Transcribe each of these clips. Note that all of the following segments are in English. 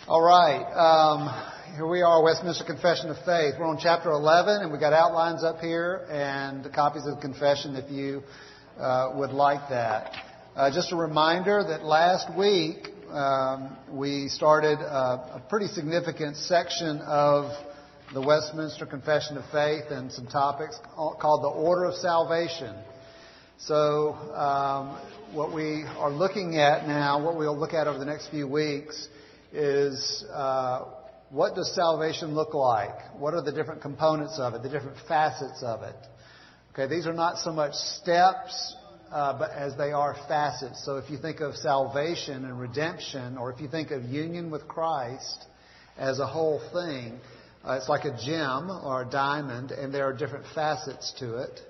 All right. Here we are, Westminster Confession of Faith. We're on chapter 11, and we've got outlines up here and copies of the confession if you would like that. Just a reminder that last week we started a pretty significant section of the Westminster Confession of Faith and some topics called the Order of Salvation. So what we are looking at now, what we'll look at over the next few weeks, is what does salvation look like? What are the different components of it, the different facets of it? Okay, these are not so much steps, but as they are facets. So if you think of salvation and redemption, or if you think of union with Christ as a whole thing, it's like a gem or a diamond, and there are different facets to it.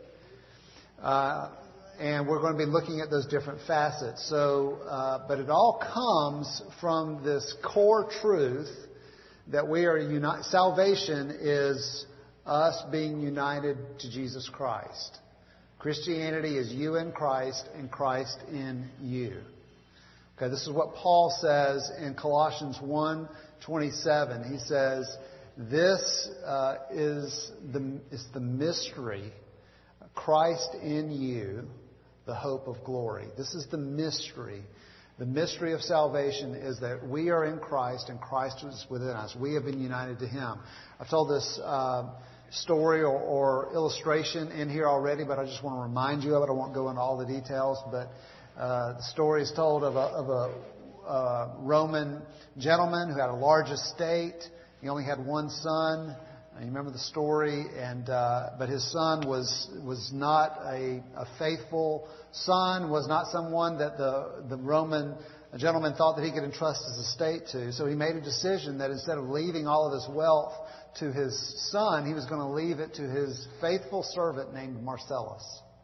And we're going to be looking at those different facets. So, but it all comes from this core truth that we are united. Salvation is us being united to Jesus Christ. Christianity is you in Christ and Christ in you. Okay, this is what Paul says in Colossians 1:27. He says, "This is the mystery, Christ in you, the hope of glory." This is the mystery. The mystery of salvation is that we are in Christ and Christ is within us. We have been united to Him. I've told this story or illustration in here already, but I just want to remind you of it. I won't go into all the details, but the story is told of a Roman gentleman who had a large estate. He only had one son. You remember the story, but his son was not a faithful son, was not someone that the Roman gentleman thought that he could entrust his estate to. So he made a decision that instead of leaving all of his wealth to his son, he was going to leave it to his faithful servant named Marcellus.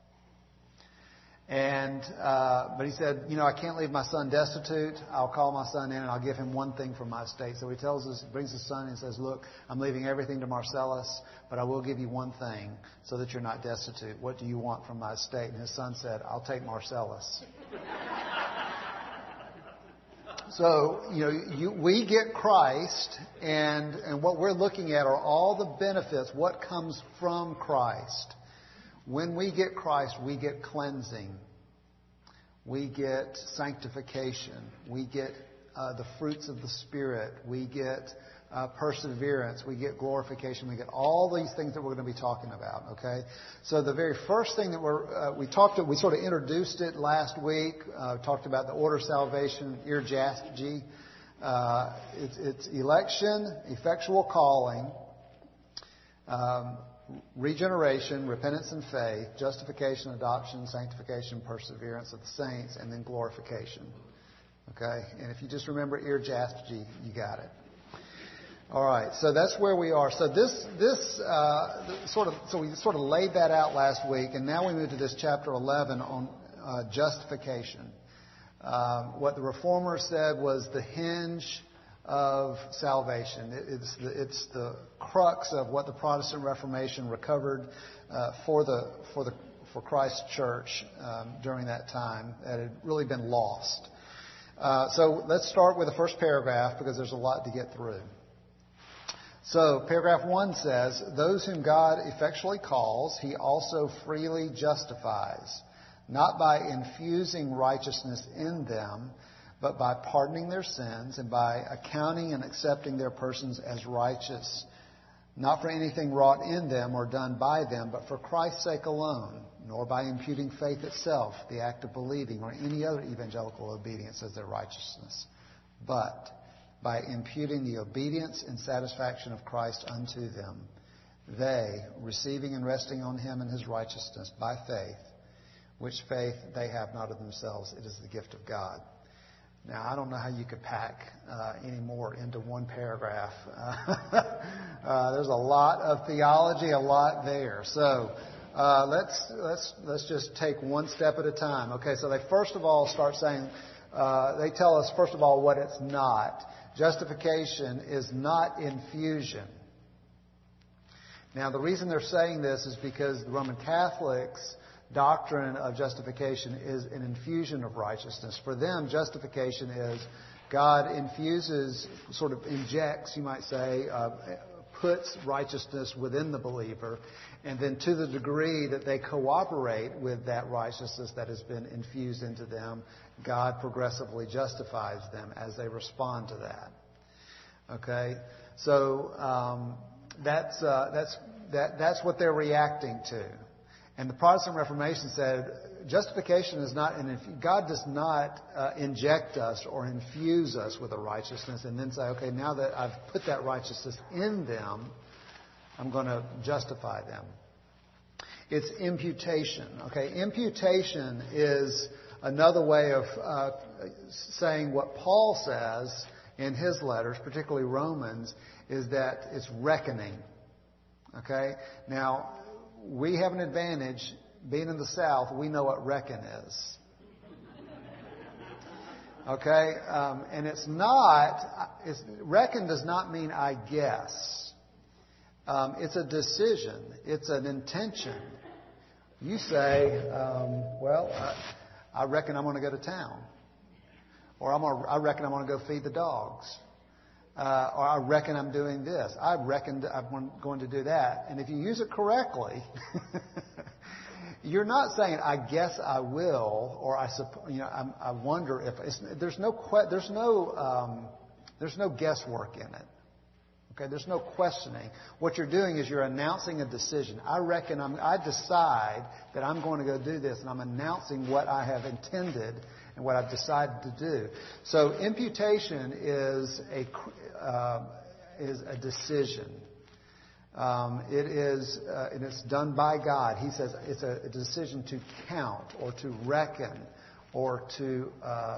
But he said, I can't leave my son destitute. I'll call my son in and I'll give him one thing from my estate. So he brings his son and says, "Look, I'm leaving everything to Marcellus, but I will give you one thing so that you're not destitute. What do you want from my estate?" And his son said, "I'll take Marcellus." So, we get Christ, and what we're looking at are all the benefits, what comes from Christ. When we get Christ, we get cleansing. We get sanctification. We get the fruits of the Spirit. We get perseverance. We get glorification. We get all these things that we're going to be talking about. Okay. So the very first thing that we sort of introduced it last week. Talked about the order of salvation, irjasgi. It's election, effectual calling. Regeneration, repentance and faith, justification, adoption, sanctification, perseverance of the saints, and then glorification. Okay? And if you just remember irjasgi, you got it. All right, so that's where we are. So we sort of laid that out last week, and now we move to this chapter 11 on justification. What the Reformers said was the hinge of salvation. It's the crux of what the Protestant Reformation recovered for Christ's church during that time that had really been lost. So let's start with the first paragraph because there's a lot to get through. So paragraph 1 says, "Those whom God effectually calls, He also freely justifies, not by infusing righteousness in them, but by pardoning their sins and by accounting and accepting their persons as righteous, not for anything wrought in them or done by them, but for Christ's sake alone, nor by imputing faith itself, the act of believing, or any other evangelical obedience as their righteousness, but by imputing the obedience and satisfaction of Christ unto them, they, receiving and resting on Him and His righteousness by faith, which faith they have not of themselves, it is the gift of God." Now, I don't know how you could pack any more into one paragraph. There's a lot of theology, a lot there. So let's just take one step at a time. Okay, so they first of all start saying, they tell us first of all what it's not. Justification is not infusion. Now, the reason they're saying this is because the Roman Catholics doctrine of justification is an infusion of righteousness. For them, justification is God infuses, sort of injects, you might say, puts righteousness within the believer. And then to the degree that they cooperate with that righteousness that has been infused into them, God progressively justifies them as they respond to that. Okay? So that's what they're reacting to. And the Protestant Reformation said, justification is not, God does not inject us or infuse us with a righteousness and then say, okay, now that I've put that righteousness in them, I'm going to justify them. It's imputation. Okay, imputation is another way of saying what Paul says in his letters, particularly Romans, is that it's reckoning. Okay, now we have an advantage. Being in the South, we know what reckon is. Okay? And reckon does not mean I guess. It's a decision. It's an intention. You say, I reckon I'm going to go to town. Or I reckon I'm going to go feed the dogs. Or I reckon I'm doing this. I reckon I'm going to do that. And if you use it correctly, you're not saying, I guess I will, or I wonder if there's no guesswork in it. Okay, there's no questioning. What you're doing is you're announcing a decision. I decide that I'm going to go do this, and I'm announcing what I have intended and what I've decided to do. So imputation is a decision. And it's done by God. He says it's a decision to count or to reckon or to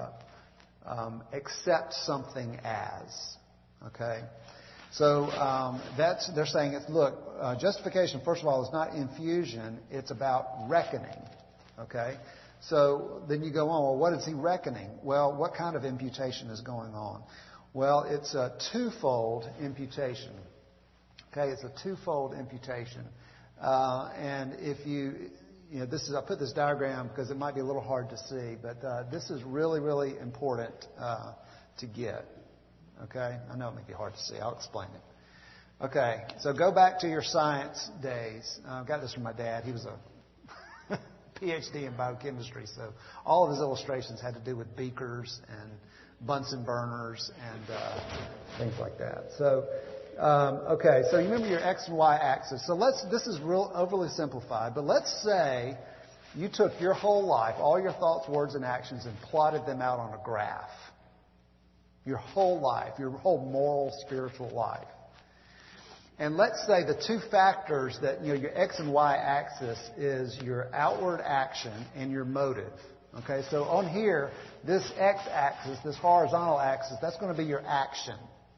accept something as. Okay? So they're saying, justification, first of all, is not infusion. It's about reckoning. Okay? So then you go on, well, what is he reckoning? Well, what kind of imputation is going on? Well, it's a twofold imputation. Okay, it's a twofold imputation. And if I put this diagram because it might be a little hard to see, but this is really, really important to get. Okay, I know it may be hard to see. I'll explain it. Okay, so go back to your science days. I got this from my dad. He was a PhD in biochemistry, so all of his illustrations had to do with beakers and Bunsen burners and things like that. So, okay, so you remember your X and Y axis. So this is real overly simplified, but let's say you took your whole life, all your thoughts, words, and actions, and plotted them out on a graph. Your whole life, your whole moral, spiritual life. And let's say the two factors that, your X and Y axis is your outward action and your motive. Okay, so on here, this X axis, this horizontal axis, that's going to be your action.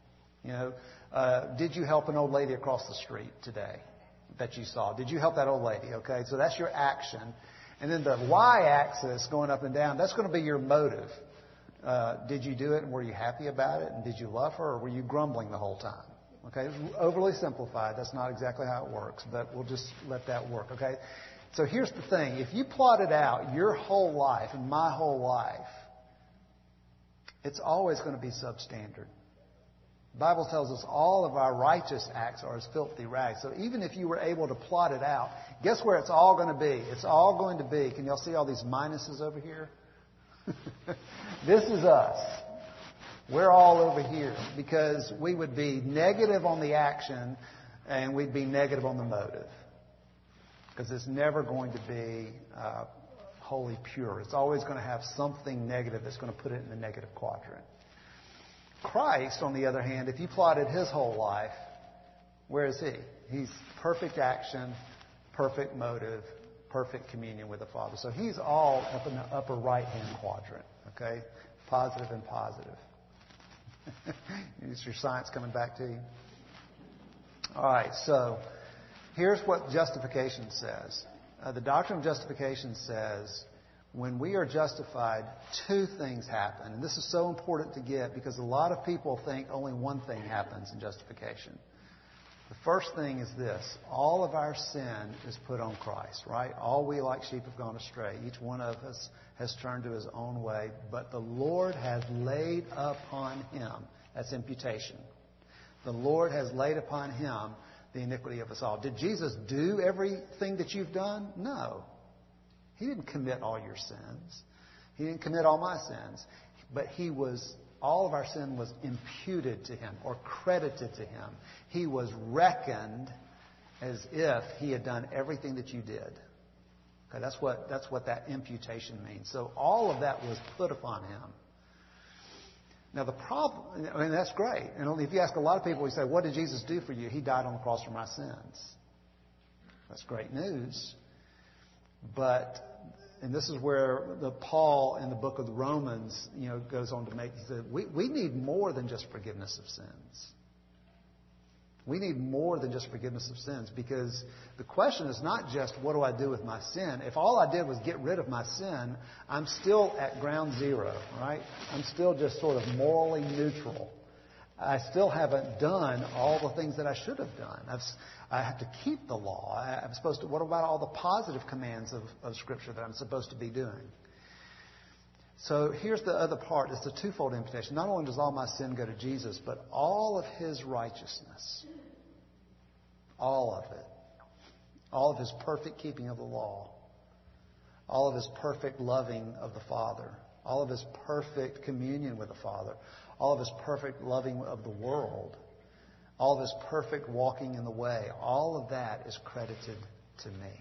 Did you help an old lady across the street today that you saw? Did you help that old lady? Okay, so that's your action. And then the Y-axis going up and down, that's going to be your motive. Did you do it and were you happy about it? And did you love her or were you grumbling the whole time? Okay, it's overly simplified. That's not exactly how it works, but we'll just let that work. Okay, so here's the thing. If you plotted out your whole life and my whole life, it's always going to be substandard. The Bible tells us all of our righteous acts are as filthy rags. So even if you were able to plot it out, guess where it's all going to be? It's all going to be, can y'all see all these minuses over here? This is us. We're all over here because we would be negative on the action and we'd be negative on the motive. Because it's never going to be wholly pure. It's always going to have something negative that's going to put it in the negative quadrant. Christ, on the other hand, if you plotted his whole life, where is he? He's perfect action, perfect motive, perfect communion with the Father. So he's all up in the upper right-hand quadrant. Okay? Positive and positive. Is your science coming back to you? All right, so here's what justification says. The doctrine of justification says when we are justified, two things happen. And this is so important to get because a lot of people think only one thing happens in justification. The first thing is this. All of our sin is put on Christ, right? All we like sheep have gone astray. Each one of us has turned to his own way, but the Lord has laid upon him, that's imputation. The Lord has laid upon him the iniquity of us all. Did Jesus do everything that you've done? No. He didn't commit all your sins. He didn't commit all my sins. But all of our sin was imputed to him or credited to him. He was reckoned as if he had done everything that you did. Okay, that's what that imputation means. So all of that was put upon him. Now the problem, that's great. And if you ask a lot of people, we say, what did Jesus do for you? He died on the cross for my sins. That's great news. And this is where Paul in the book of the Romans, goes on to make, he said, we need more than just forgiveness of sins. We need more than just forgiveness of sins, because the question is not just what do I do with my sin. If all I did was get rid of my sin, I'm still at ground zero, right? I'm still just sort of morally neutral. I still haven't done all the things that I should have done. I have to keep the law. I'm supposed to. What about all the positive commands of Scripture that I'm supposed to be doing? So here's the other part. It's a twofold imputation. Not only does all my sin go to Jesus, but all of his righteousness, all of it, all of his perfect keeping of the law, all of his perfect loving of the Father, all of his perfect communion with the Father, all of his perfect loving of the world, all of his perfect walking in the way, all of that is credited to me.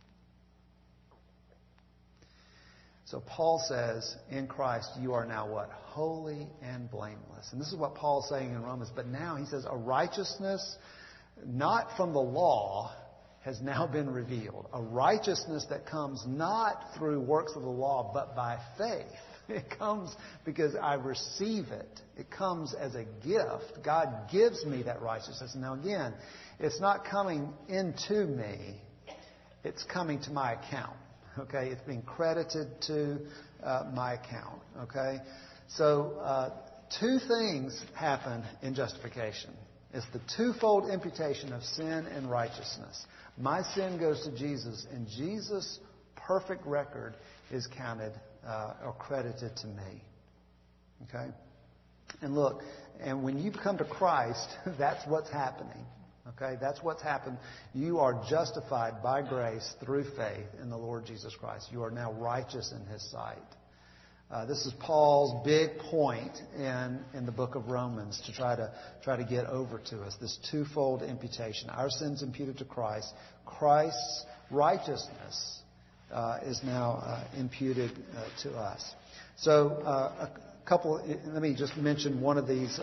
So Paul says, in Christ, you are now what? Holy and blameless. And this is what Paul's saying in Romans. But now he says, a righteousness not from the law has now been revealed. A righteousness that comes not through works of the law, but by faith. It comes because I receive it. It comes as a gift. God gives me that righteousness. Now again, it's not coming into me. It's coming to my account. Okay, it's being credited to my account. Okay, so two things happen in justification. It's the twofold imputation of sin and righteousness. My sin goes to Jesus, and Jesus' perfect record is counted or credited to me. Okay, and look, and when you come to Christ, that's what's happening. Okay, that's what's happened. You are justified by grace through faith in the Lord Jesus Christ. You are now righteous in his sight. This is Paul's big point in the book of Romans to try to get over to us. This twofold imputation. Our sins imputed to Christ. Christ's righteousness is now imputed to us. So let me just mention one of these.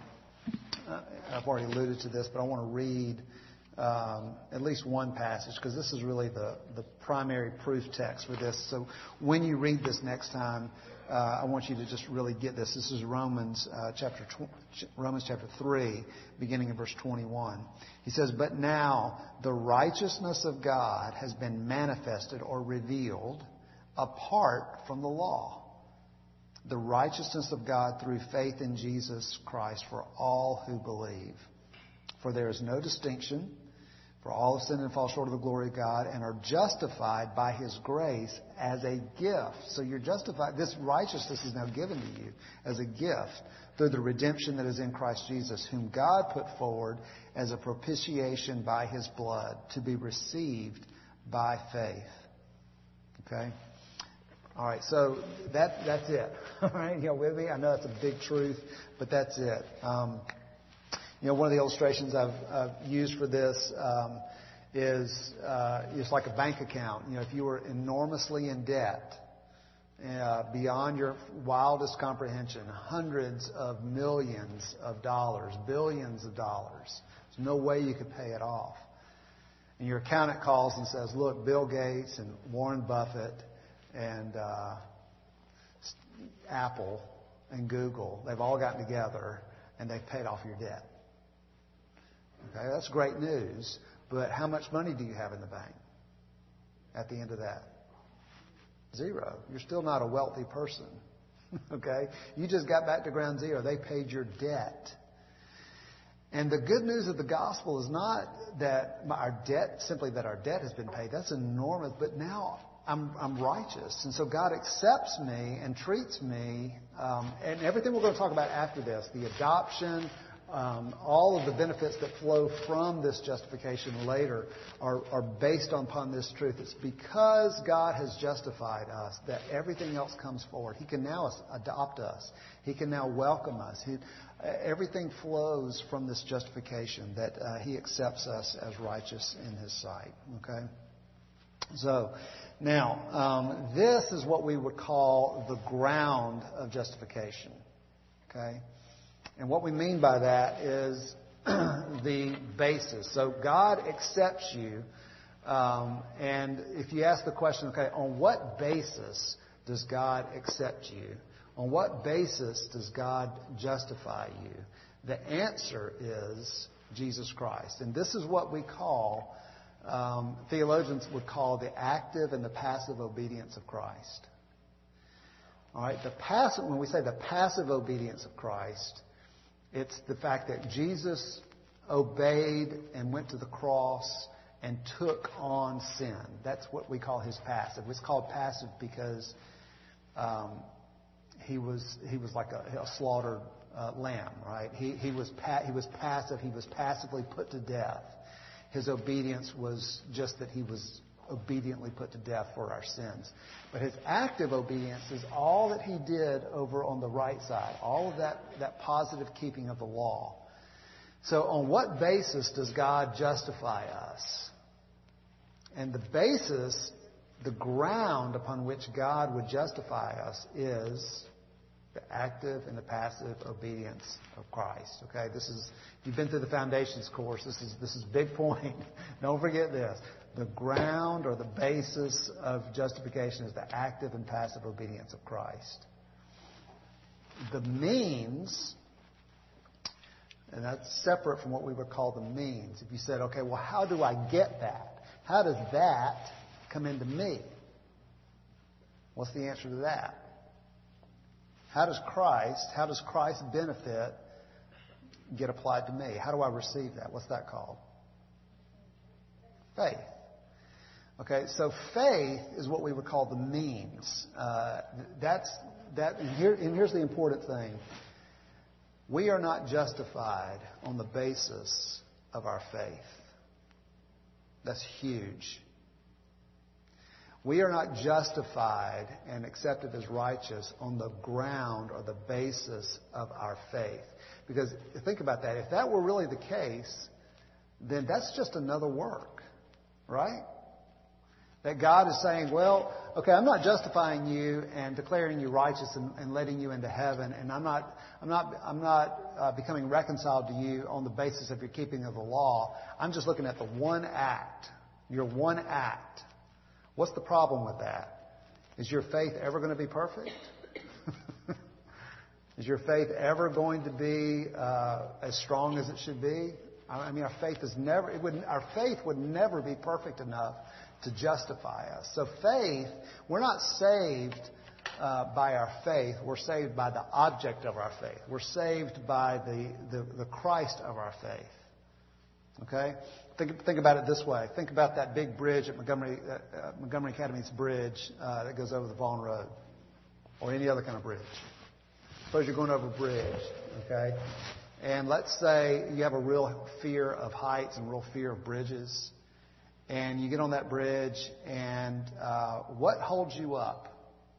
I've already alluded to this, but I want to read at least one passage, because this is really the primary proof text for this. So when you read this next time, I want you to just really get this. This is Romans chapter 3, beginning in verse 21. He says, "But now the righteousness of God has been manifested or revealed apart from the law. The righteousness of God through faith in Jesus Christ for all who believe. For there is no distinction, for all have sinned and fall short of the glory of God and are justified by his grace as a gift." So you're justified. This righteousness is now given to you as a gift through the redemption that is in Christ Jesus, whom God put forward as a propitiation by his blood to be received by faith. Okay? All right, so that's it. All right, with me? I know that's a big truth, but that's it. One of the illustrations I've used for this is it's like a bank account. If you were enormously in debt, beyond your wildest comprehension, hundreds of millions of dollars, billions of dollars, there's no way you could pay it off. And your accountant calls and says, "Look, Bill Gates and Warren Buffett and Apple and Google, they've all gotten together and they've paid off your debt." Okay, that's great news, but how much money do you have in the bank at the end of that? Zero. You're still not a wealthy person. Okay? You just got back to ground zero. They paid your debt. And the good news of the gospel is not that our debt has been paid. That's enormous. But now I'm righteous. And so God accepts me and treats me, and everything we're going to talk about after this, the adoption, all of the benefits that flow from this justification later are based upon this truth. It's because God has justified us that everything else comes forward. He can now adopt us. He can now welcome us. Everything flows from this justification that He accepts us as righteous in His sight. Okay? So, now, this is what we would call the ground of justification. Okay? And what we mean by that is the basis. So God accepts you. And if you ask the question, okay, on what basis does God accept you? On what basis does God justify you? The answer is Jesus Christ. And this is what we call, theologians would call the active and the passive obedience of Christ. All right, when we say the passive obedience of Christ, it's the fact that Jesus obeyed and went to the cross and took on sin. That's what we call His passive. It's called passive because He was like a slaughtered lamb, right? He was passive. He was passively put to death. His obedience was just that He was obediently put to death for our sins. But His active obedience is all that He did over on the right side, all of that positive keeping of the law. So on what basis does God justify us? And the basis, the ground upon which God would justify us is the active and the passive obedience of Christ. Okay, if you've been through the foundations course, this is a big point. Don't forget this. The ground or the basis of justification is the active and passive obedience of Christ. The means, and that's separate from what we would call the means. If you said, okay, well, how do I get that? How does that come into me? What's the answer to that? How does Christ's benefit get applied to me? How do I receive that? What's that called? Faith. Okay, so faith is what we would call the means. And here's the important thing. We are not justified on the basis of our faith. That's huge. We are not justified and accepted as righteous on the ground or the basis of our faith. Because think about that. If that were really the case, then that's just another work, right? That God is saying, well, okay, I'm not justifying you and declaring you righteous and letting you into heaven, and I'm not becoming reconciled to you on the basis of your keeping of the law. I'm just looking at the one act, your one act. What's the problem with that? Is your faith ever going to be perfect? Is your faith ever going to be as strong as it should be? I mean, our faith would never be perfect enough to justify us. So faith, we're not saved by our faith. We're saved by the object of our faith. We're saved by the Christ of our faith. Okay? Think about it this way. Think about that big bridge at Montgomery Academy's bridge that goes over the Vaughan Road, or any other kind of bridge. Suppose you're going over a bridge, okay? And let's say you have a real fear of heights and real fear of bridges, and you get on that bridge, and what holds you up?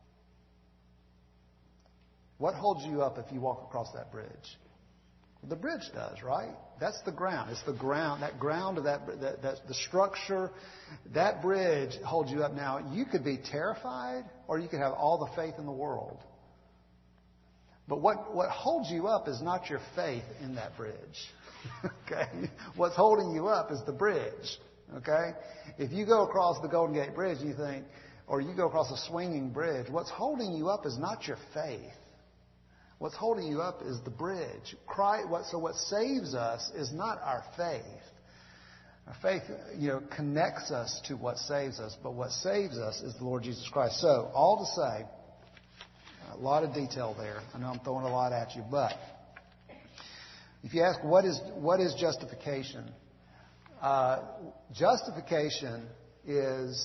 What holds you up if you walk across that bridge? The bridge does, right? That's the ground. It's the ground. That ground of the structure, that bridge holds you up. Now, you could be terrified, or you could have all the faith in the world. But what holds you up is not your faith in that bridge. Okay? What's holding you up is the bridge. Okay? If you go across the Golden Gate Bridge, you think, or you go across a swinging bridge, what's holding you up is not your faith. What's holding you up is the bridge. So what saves us is not our faith. Our faith, connects us to what saves us, but what saves us is the Lord Jesus Christ. So, all to say, a lot of detail there. I know I'm throwing a lot at you, but if you ask what is justification? Justification is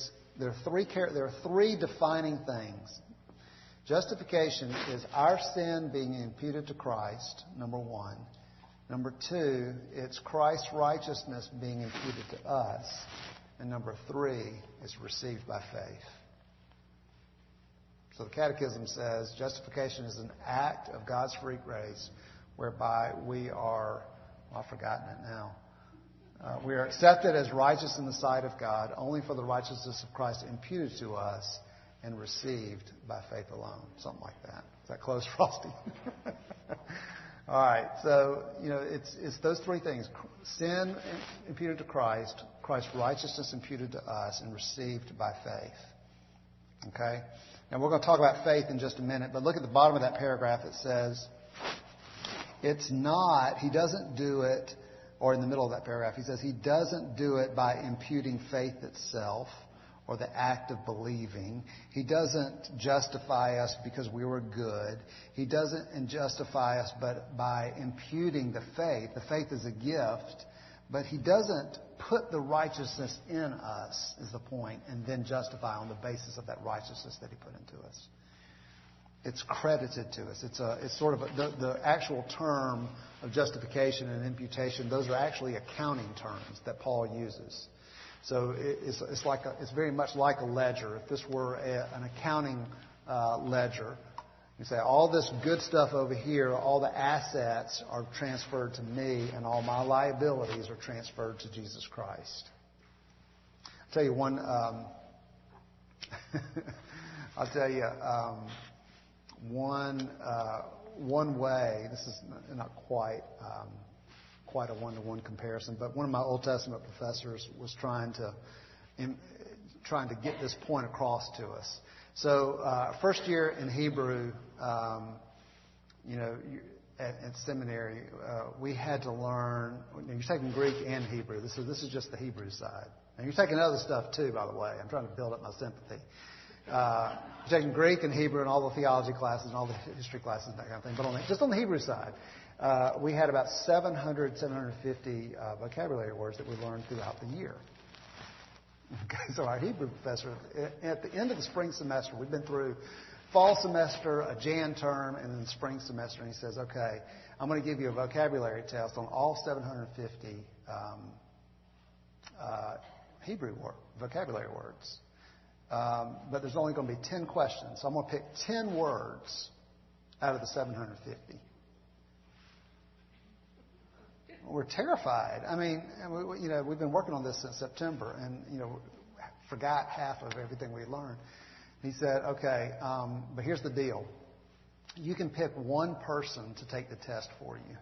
there are three defining things. Justification is our sin being imputed to Christ, number one. Number two, it's Christ's righteousness being imputed to us. And number three, it's received by faith. So the Catechism says justification is an act of God's free grace whereby we are, I've forgotten it now. We are accepted as righteous in the sight of God only for the righteousness of Christ imputed to us and received by faith alone. Something like that. Is that close, Frosty? All right. So, it's those three things. Sin imputed to Christ, Christ's righteousness imputed to us, and received by faith. Okay? Now, we're going to talk about faith in just a minute, but look at the bottom of that paragraph. It says, it's not, he doesn't do it, or in the middle of that paragraph, he says he doesn't do it by imputing faith itself or the act of believing. He doesn't justify us because we were good. He doesn't justify us but by imputing the faith. The faith is a gift, but he doesn't put the righteousness in us, is the point, and then justify on the basis of that righteousness that he put into us. It's credited to us. It's sort of the actual term of justification and imputation. Those are actually accounting terms that Paul uses. So it's very much like a ledger. If this were an accounting ledger, you say all this good stuff over here, all the assets are transferred to me, and all my liabilities are transferred to Jesus Christ. I'll tell you one. One way. This is not quite a one-to-one comparison, but one of my Old Testament professors was trying to get this point across to us. So, first year in Hebrew, at seminary, we had to learn. You're taking Greek and Hebrew. This is just the Hebrew side. And you're taking other stuff too, by the way. I'm trying to build up my sympathy. You're taking Greek and Hebrew and all the theology classes and all the history classes and that kind of thing. But just on the Hebrew side, we had about 750 vocabulary words that we learned throughout the year. Okay, so our Hebrew professor, at the end of the spring semester, we've been through fall semester, a Jan term, and then spring semester, and he says, okay, I'm going to give you a vocabulary test on all 750 Hebrew vocabulary words. But there's only going to be 10 questions. So I'm going to pick 10 words out of the 750. We're terrified. I mean, we've been working on this since September and, forgot half of everything we learned. He said, okay, but here's the deal. You can pick one person to take the test for you.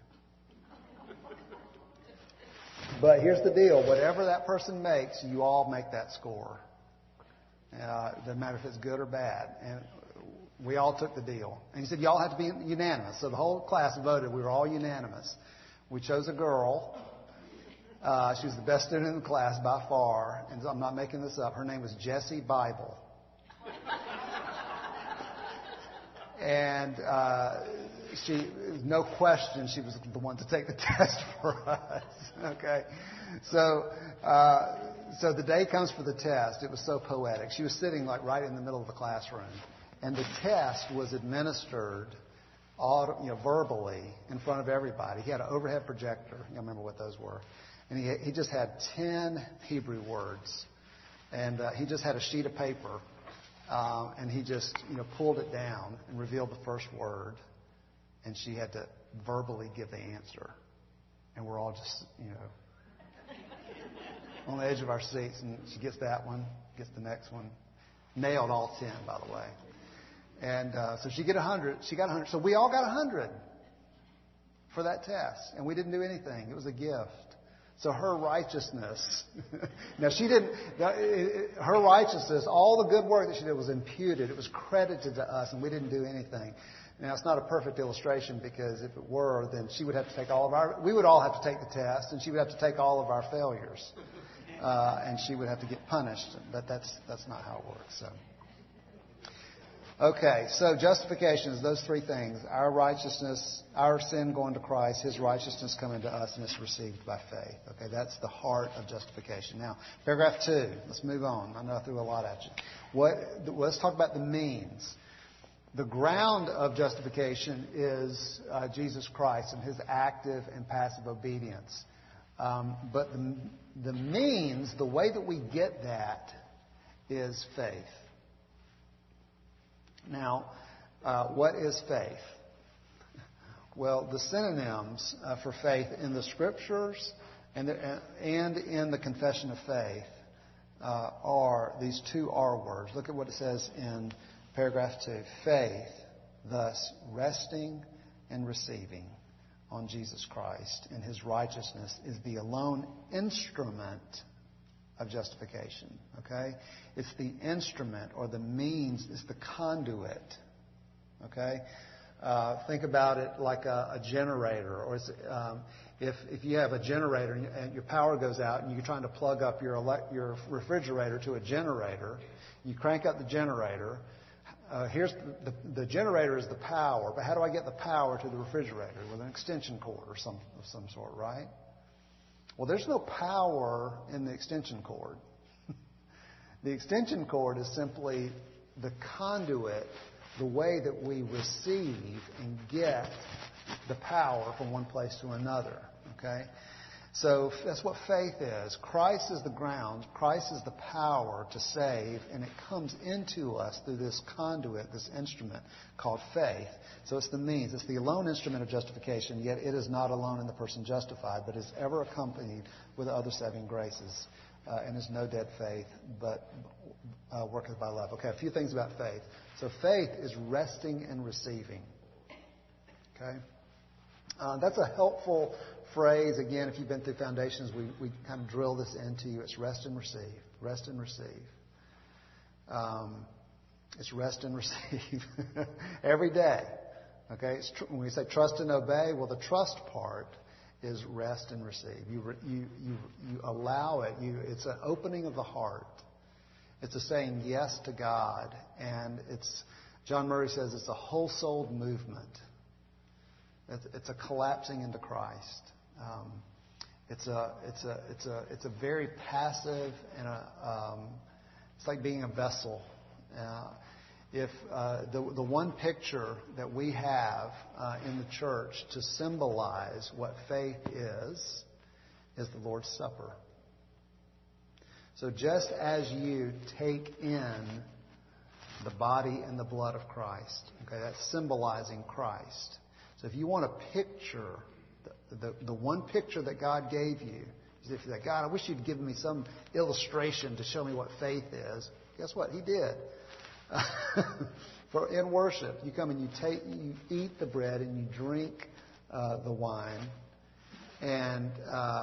But here's the deal. Whatever that person makes, you all make that score. It doesn't matter if it's good or bad. And we all took the deal. And he said, you all have to be unanimous. So the whole class voted. We were all unanimous. We chose a girl. She was the best student in the class by far. And I'm not making this up. Her name was Jessie Bible. And no question, she was the one to take the test for us. Okay, so the day comes for the test. It was so poetic. She was sitting right in the middle of the classroom, and the test was administered verbally in front of everybody. He had an overhead projector. You remember what those were? And he just had 10 Hebrew words, and he just had a sheet of paper. And he just, pulled it down and revealed the first word. And she had to verbally give the answer. And we're all just, on the edge of our seats. And she gets that one, gets the next one. Nailed all 10, by the way. And so she got 100. So we all got 100 for that test. And we didn't do anything. It was a gift. So her righteousness, now she didn't, her righteousness, all the good work that she did was imputed. It was credited to us, and we didn't do anything. Now, it's not a perfect illustration, because if it were, then she would have to take we would all have to take the test, and she would have to take all of our failures. And she would have to get punished. But that's not how it works. So, Okay, so justification is those three things. Our righteousness, our sin going to Christ, His righteousness coming to us, and it's received by faith. Okay, that's the heart of justification. Now, paragraph 2. Let's move on. I know I threw a lot at you. Let's talk about the means. The ground of justification is Jesus Christ and His active and passive obedience. But the means, the way that we get that, is faith. Now, what is faith? Well, the synonyms for faith in the Scriptures and in the Confession of Faith are these two R words. Look at what it says in paragraph 2. Faith, thus resting and receiving on Jesus Christ and His righteousness, is the alone instrument of justification. Okay? It's the instrument or the means, it's the conduit. Okay? Think about it like a generator. Or if you have a generator and your power goes out and you're trying to plug up your refrigerator to a generator, you crank up the generator. The generator is the power, but how do I get the power to the refrigerator? With an extension cord of some sort, right? Well, there's no power in the extension cord. The extension cord is simply the conduit, the way that we receive and get the power from one place to another. Okay? So that's what faith is. Christ is the ground. Christ is the power to save, and it comes into us through this conduit, this instrument called faith. So it's the means. It's the alone instrument of justification, yet it is not alone in the person justified, but is ever accompanied with other saving graces, and is no dead faith, but worketh by love. Okay, a few things about faith. So faith is resting and receiving. Okay? That's a helpful phrase. Again, if you've been through Foundations, we kind of drill this into you. It's rest and receive. Rest and receive. It's rest and receive every day. Okay? When we say trust and obey, well, the trust part is rest and receive. You allow it. It's an opening of the heart. It's a saying yes to God, and John Murray says it's a whole-souled movement. It's a collapsing into Christ. It's a very passive and it's like being a vessel. If the one picture that we have in the church to symbolize what faith is the Lord's Supper. So just as you take in the body and the blood of Christ, okay, that's symbolizing Christ. So if you want a picture, the one picture that God gave you, is if that God, I wish you'd given me some illustration to show me what faith is. Guess what? He did. For in worship, you come and you eat the bread and you drink the wine, and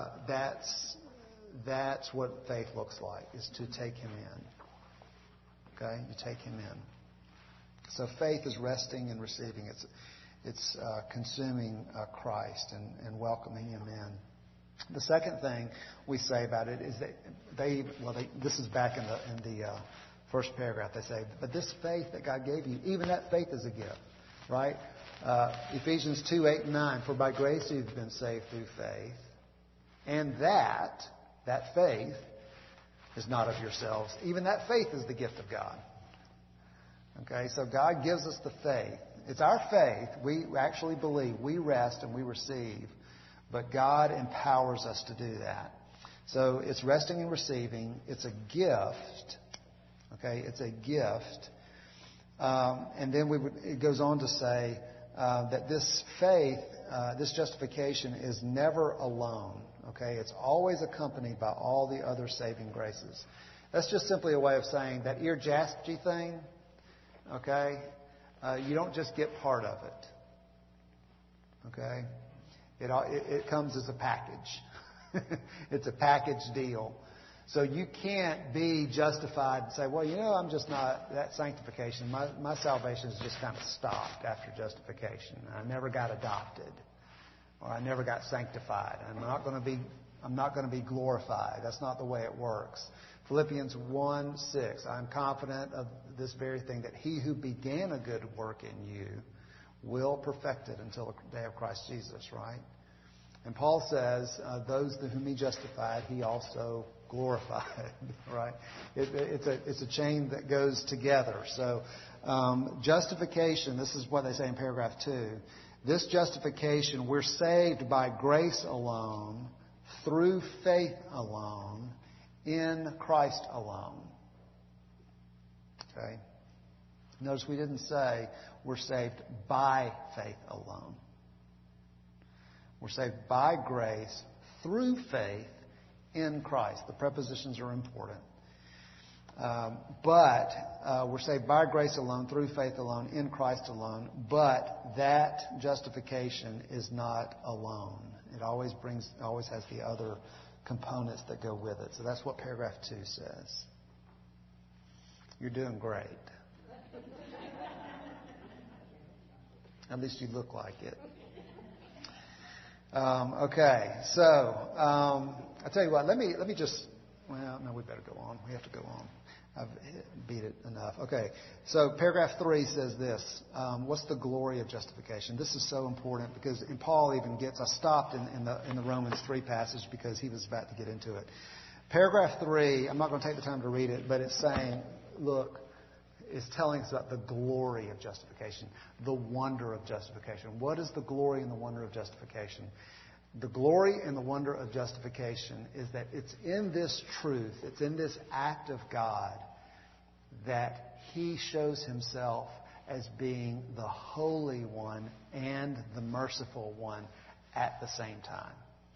that's what faith looks like, is to take Him in. Okay, you take Him in. So faith is resting and receiving. It's consuming Christ and welcoming Him in. The second thing we say about it is that this is back in the first paragraph. They say, but this faith that God gave you, even that faith is a gift, right? Ephesians 2:8-9. For by grace you've been saved through faith, and that faith is not of yourselves. Even that faith is the gift of God. Okay, so God gives us the faith. It's our faith. We actually believe. We rest and we receive. But God empowers us to do that. So it's resting and receiving. It's a gift. Okay, it's a gift. And then it goes on to say that this faith, this justification is never alone. Okay, it's always accompanied by all the other saving graces. That's just simply a way of saying that ear jasty thing. Okay, you don't just get part of it. Okay, it comes as a package. It's a package deal. So you can't be justified and say, well, I'm just not, that sanctification, my salvation is just kind of stopped after justification. I never got adopted, or I never got sanctified. I'm not going to be I'm not going to be glorified. That's not the way it works. Philippians 1:6, I'm confident of this very thing, that he who began a good work in you will perfect it until the day of Christ Jesus, right? And Paul says, those whom he justified, he also glorified, right? It's a chain that goes together. So justification, this is what they say in paragraph 2. This justification, we're saved by grace alone, through faith alone, in Christ alone. Okay? Notice we didn't say we're saved by faith alone. We're saved by grace through faith in Christ. The prepositions are important. But we're saved by grace alone, through faith alone, in Christ alone. But that justification is not alone. It always has the other components that go with it. So that's what paragraph 2 says. You're doing great. At least you look like it. Okay, so I'll tell you what. Let me just. Well, no, we better go on. We have to go on. I've beat it enough. Okay, so paragraph 3 says this. What's the glory of justification? This is so important because, and Paul even gets. I stopped in the Romans 3 passage because he was about to get into it. Paragraph 3. I'm not going to take the time to read it, but it's saying, look. Is telling us about the glory of justification, the wonder of justification. What is the glory and the wonder of justification? The glory and the wonder of justification is that it's in this truth, it's in this act of God that He shows Himself as being the Holy One and the Merciful One at the same time.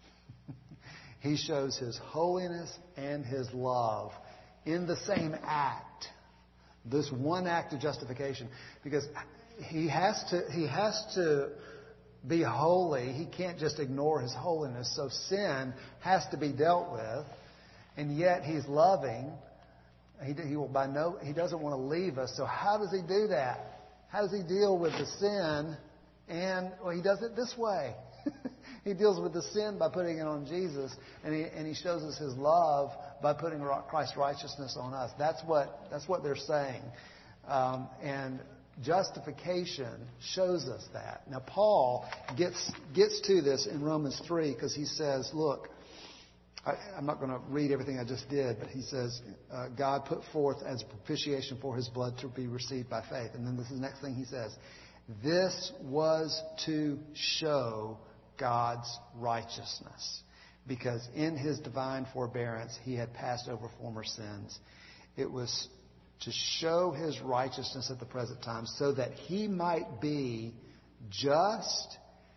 He shows His holiness and His love in the same act. This one act of justification, because he has to be holy. He can't just ignore his holiness. So sin has to be dealt with, and yet he's loving. He doesn't want to leave us. So how does he do that? How does he deal with the sin? And he does it this way. He deals with the sin by putting it on Jesus, and he shows us his love by putting Christ's righteousness on us. That's what they're saying. And justification shows us that. Now Paul gets to this in Romans 3 because he says, look, I'm not going to read everything I just did, but he says, God put forth as propitiation for his blood to be received by faith. And then this is the next thing he says. This was to show God's righteousness, because in His divine forbearance He had passed over former sins. It was to show His righteousness at the present time, so that He might be just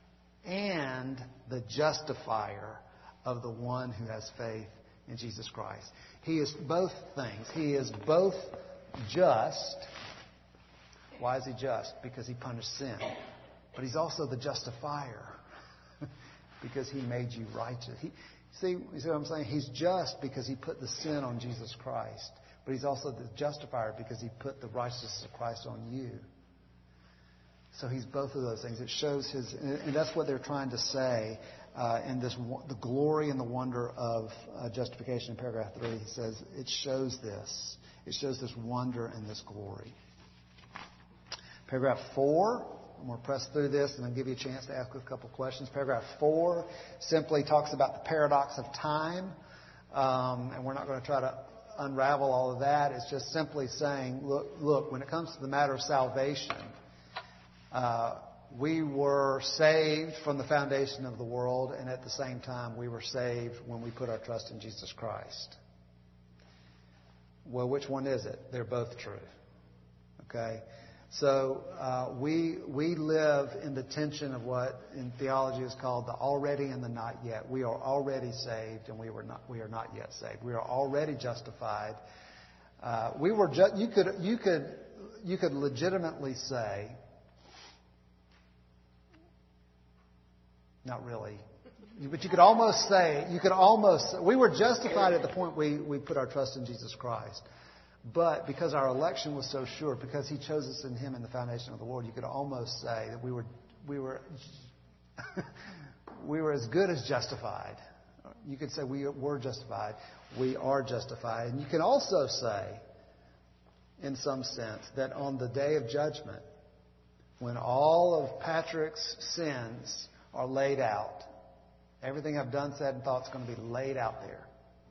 and the justifier of the one who has faith in Jesus Christ. He is both things. He is both just. Why is He just? Because He punished sin. But He's also the justifier. Because He made you righteous. You see what I'm saying? He's just because He put the sin on Jesus Christ. But He's also the justifier because He put the righteousness of Christ on you. So He's both of those things. It shows His... And that's what they're trying to say in this, the glory and the wonder of justification in paragraph 3. He says it shows this. It shows this wonder and this glory. Paragraph 4... I'm going to press through this and then give you a chance to ask a couple of questions. Paragraph 4 simply talks about the paradox of time. And we're not going to try to unravel all of that. It's just simply saying, look, when it comes to the matter of salvation, we were saved from the foundation of the world, and at the same time we were saved when we put our trust in Jesus Christ. Well, which one is it? They're both true. Okay? So we live in the tension of what in theology is called the already and the not yet. We are already saved, and we are not yet saved. We are already justified. You could legitimately say, not really, but you could almost say we were justified at the point we put our trust in Jesus Christ. But because our election was so sure, because He chose us in Him in the foundation of the world, you could almost say that we were as good as justified you could say we were justified. We are justified. And you can also say, in some sense, that on the day of judgment, when all of Patrick's sins are laid out, everything I've done, said, and thought is going to be laid out there.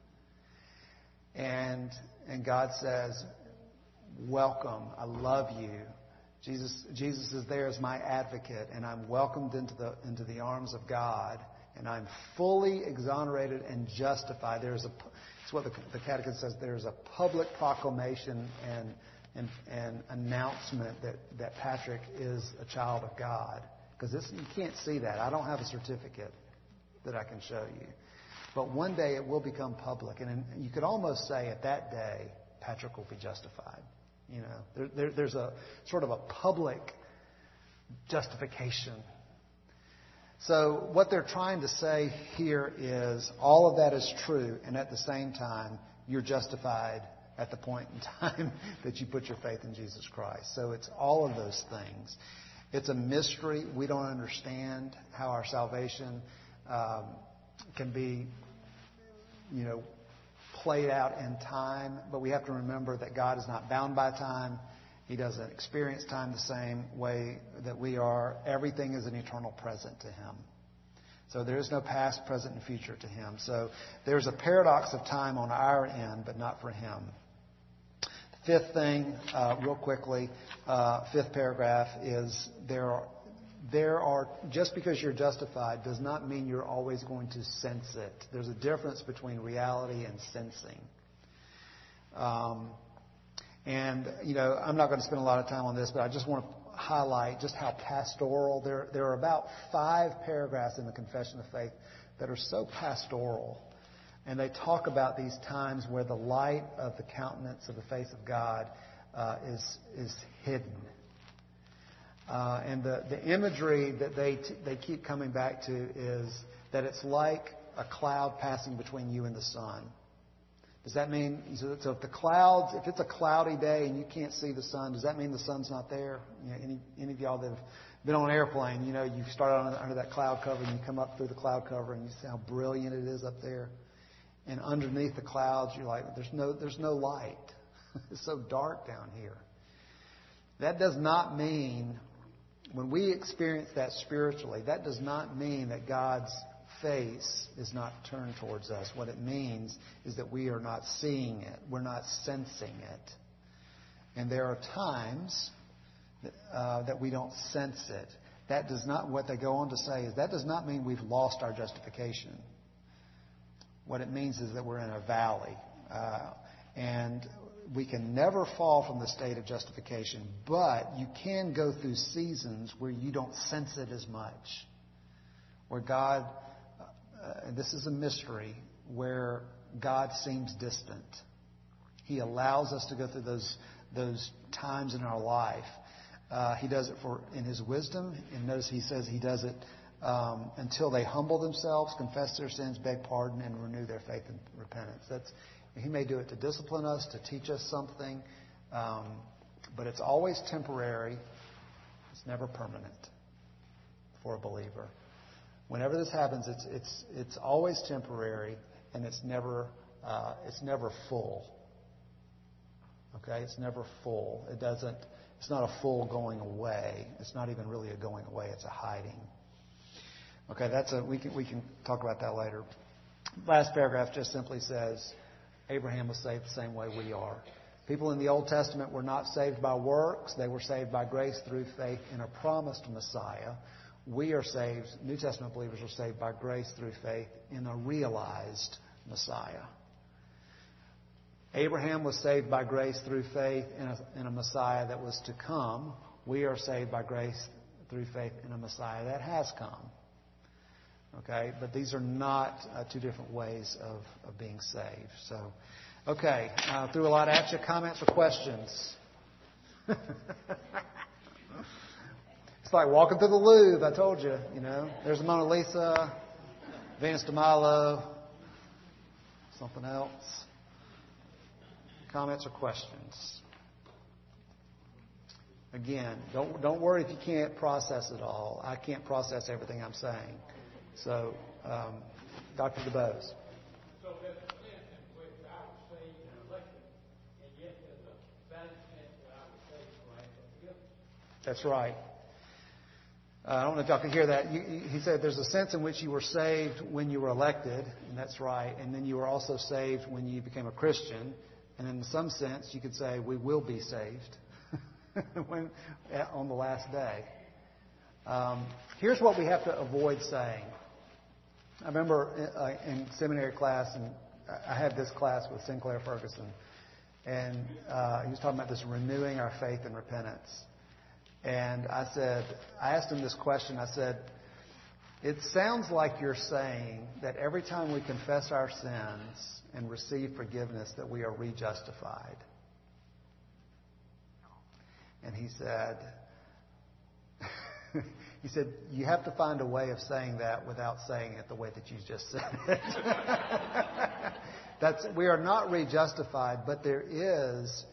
And God says, welcome, I love you. Jesus is there as my advocate, and I'm welcomed into the arms of God, and I'm fully exonerated and justified. It's what the Catechism says. There's a public proclamation and announcement that Patrick is a child of God. Because you can't see that. I don't have a certificate that I can show you. But one day it will become public, and you could almost say at that day, Patrick will be justified. You know, there's a sort of a public justification. So what they're trying to say here is all of that is true, and at the same time, you're justified at the point in time that you put your faith in Jesus Christ. So it's all of those things. It's a mystery. We don't understand how our salvation can be, played out in time, but we have to remember that God is not bound by time. He doesn't experience time the same way that we are. Everything is an eternal present to Him. So there is no past, present, and future to Him. So there's a paradox of time on our end, but not for Him. The fifth thing, real quickly, fifth paragraph is there are, just because you're justified does not mean you're always going to sense it. There's a difference between reality and sensing. I'm not going to spend a lot of time on this, but I just want to highlight just how pastoral. There are about 5 paragraphs in the Confession of Faith that are so pastoral. And they talk about these times where the light of the countenance of the face of God is hidden. And the imagery that they keep coming back to is that it's like a cloud passing between you and the sun. Does that mean, so if it's a cloudy day and you can't see the sun, does that mean the sun's not there? Any of y'all that have been on an airplane, you start out under that cloud cover and you come up through the cloud cover and you see how brilliant it is up there. And underneath the clouds, you're like, there's no light. It's so dark down here. That does not mean, when we experience that spiritually, that does not mean that God's face is not turned towards us. What it means is that we are not seeing it. We're not sensing it. And there are times that we don't sense it. That does not, what they go on to say is, that does not mean we've lost our justification. What it means is that we're in a valley. And we can never fall from the state of justification, but you can go through seasons where you don't sense it as much. Where God, and this is a mystery, where God seems distant. He allows us to go through those times in our life. He does it in His wisdom, and notice He says He does it until they humble themselves, confess their sins, beg pardon, and renew their faith and repentance. He may do it to discipline us, to teach us something, but it's always temporary. It's never permanent for a believer. Whenever this happens, it's always temporary, and it's never full. Okay, it's never full. It's not a full going away. It's not even really a going away. It's a hiding. Okay, we can talk about that later. Last paragraph just simply says, Abraham was saved the same way we are. People in the Old Testament were not saved by works. They were saved by grace through faith in a promised Messiah. We are saved, New Testament believers are saved by grace through faith in a realized Messiah. Abraham was saved by grace through faith in a Messiah that was to come. We are saved by grace through faith in a Messiah that has come. Okay, but these are not two different ways of being saved. So, okay, threw a lot at you. Comments or questions? It's like walking through the Louvre. I told you, There's the Mona Lisa, Venus de Milo, something else. Comments or questions? Again, don't worry if you can't process it all. I can't process everything I'm saying. So Dr. DeBose. So there's a sense in which I was saved and elected, and yet there's a valid sense that I was saved for life and forgiveness. That's right. I don't know if y'all can hear that. He said there's a sense in which you were saved when you were elected, and that's right. And then you were also saved when you became a Christian. And in some sense, you could say we will be saved on the last day. Here's what we have to avoid saying. I remember in seminary class, and I had this class with Sinclair Ferguson, and he was talking about this renewing our faith and repentance. And I asked him this question. I said, it sounds like you're saying that every time we confess our sins and receive forgiveness that we are rejustified. And he said, you have to find a way of saying that without saying it the way that you just said it. We are not rejustified, but there is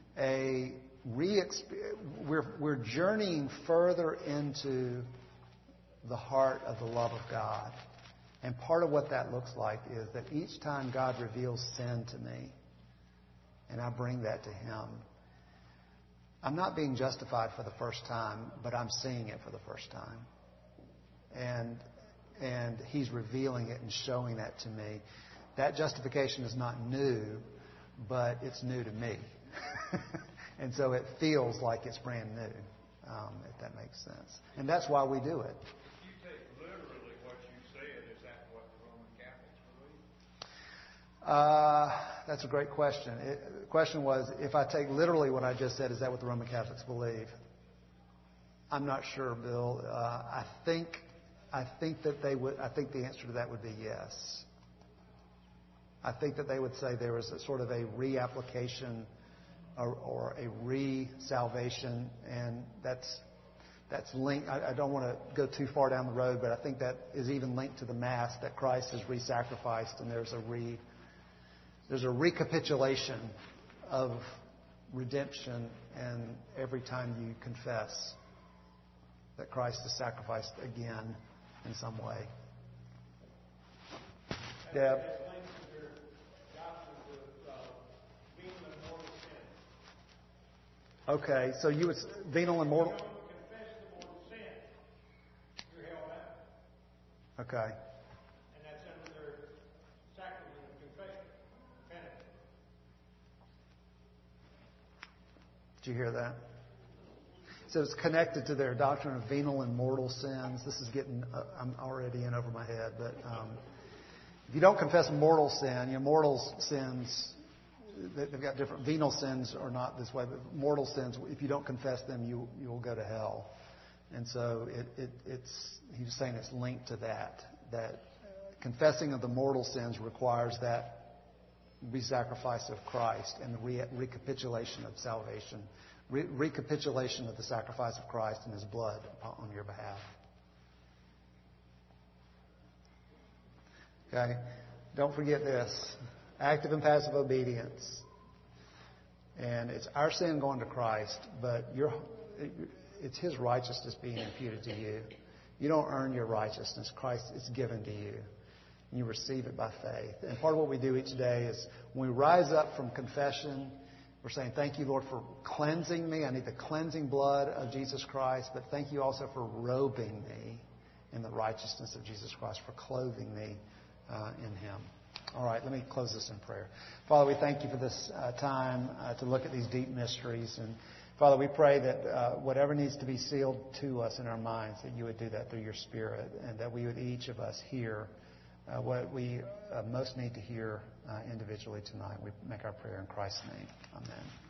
we're journeying further into the heart of the love of God. And part of what that looks like is that each time God reveals sin to me, and I bring that to Him, I'm not being justified for the first time, but I'm seeing it for the first time. And He's revealing it and showing that to me. That justification is not new, but it's new to me. And so it feels like it's brand new, if that makes sense. And that's why we do it. If you take literally what you said, is that what the Roman Catholics believe? That's a great question. The question was, if I take literally what I just said, is that what the Roman Catholics believe? I'm not sure, Bill. I think that they would. I think the answer to that would be yes. I think that they would say there was a sort of a reapplication or a re-salvation, and that's linked. I don't want to go too far down the road, but I think that is even linked to the Mass, that Christ is re-sacrificed, and there's a recapitulation of redemption, and every time you confess that Christ is sacrificed again in some way. Deb? Okay, so you would venal and mortal. If you don't confess the mortal sin, you're held out. Okay. And that's under their sacrament of confession, penance. Did you hear that? So it's connected to their doctrine of venal and mortal sins. This is getting, I'm already in over my head, but if you don't confess mortal sin, mortal sins, they've got different. Venal sins are not this way, but mortal sins, if you don't confess them, you will go to hell. And so he's saying it's linked to that confessing of the mortal sins requires that re-sacrifice of Christ and the recapitulation of salvation, recapitulation of the sacrifice of Christ and His blood on your behalf. Okay? Don't forget this. Active and passive obedience. And it's our sin going to Christ, but it's His righteousness being imputed to you. You don't earn your righteousness. Christ is given to you. And you receive it by faith. And part of what we do each day is when we rise up from confession, we're saying, thank you, Lord, for cleansing me. I need the cleansing blood of Jesus Christ. But thank you also for robing me in the righteousness of Jesus Christ, for clothing me in Him. All right, let me close this in prayer. Father, we thank you for this time to look at these deep mysteries. And Father, we pray that whatever needs to be sealed to us in our minds, that you would do that through your Spirit, and that we would each of us hear what we most need to hear individually tonight. We make our prayer in Christ's name. Amen.